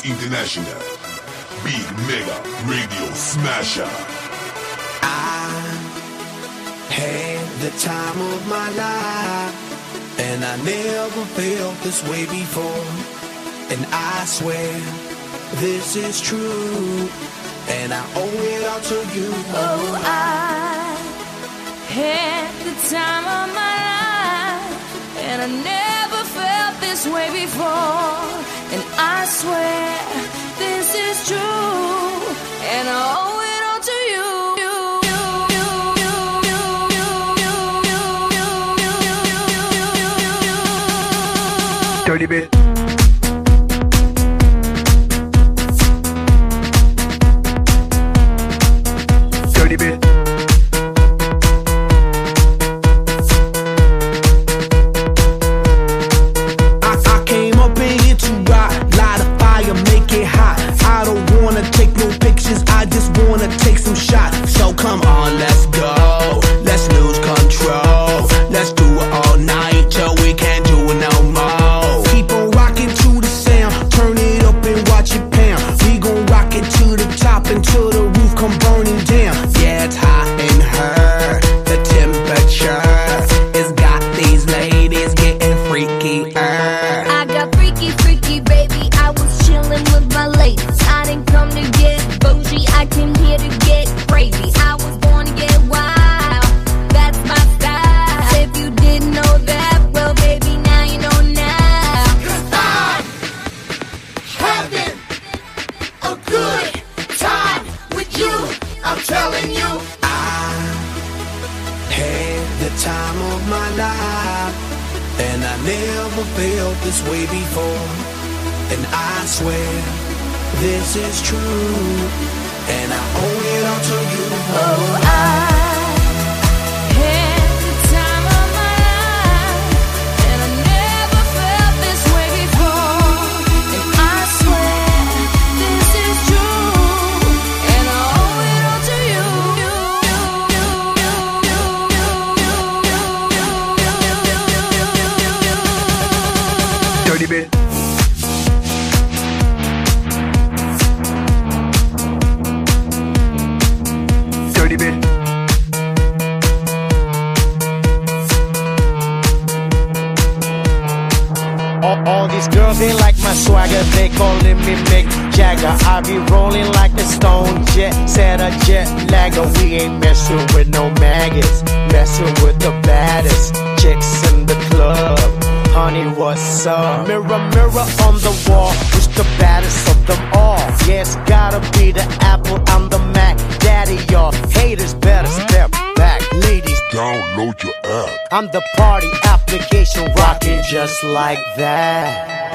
is international. Big Mega Radio Smasher. I had the time of my life, and I never felt this way before. And I swear this is true, and I owe it all to you. Oh, I had the time of my life, and I never felt this way before. And I swear this is true, and I owe it all to you. Dirty bit. Dirty bit. I came up in here to rock, light a fire, make it hot. I don't wanna take no pictures, I just wanna take some shots. So come on, let's go, let's lose control. Let's do it all night till we can't do it no more. Keep on rocking to the sound, turn it up and watch it pound. We gon' rock it to the top until the roof come burning down. Yeah, it's hot in her, the temperature has got these ladies getting freaky. I got freaky, freaky, baby. I was chillin' with my ladies. I didn't come to get bougie, I came here to get crazy. I was born to get wild, that's my style. If you didn't know that, well, baby, now you know now. 'Cause I'm having a good time with you, I'm telling you. I had the time of my life, and I never felt this way before. And I swear this is true, and I owe it all to you. Oh, I had the time of my life, and I never felt this way before. And I swear this is true, and I owe it all to you. Dirty bit. Dirty bit. All these girls, they like my swagger, they calling me Mick Jagger. I be rolling like a stone jet, set a jet lagger. We ain't messing with no maggots, messing with the baddest chicks in the club. Honey, what's up? Mirror, mirror on the wall, who's the baddest of them all? Yeah, it's gotta be the Apple, I'm the Mac. Daddy, y'all haters better step back. Ladies, Download your app. I'm the party application rocking just like that.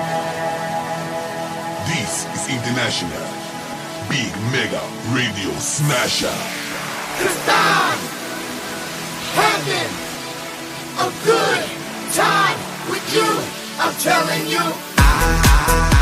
This is international. Big Mega Radio Smasher. 'Cause I'm having a good time with you, I'm telling you. I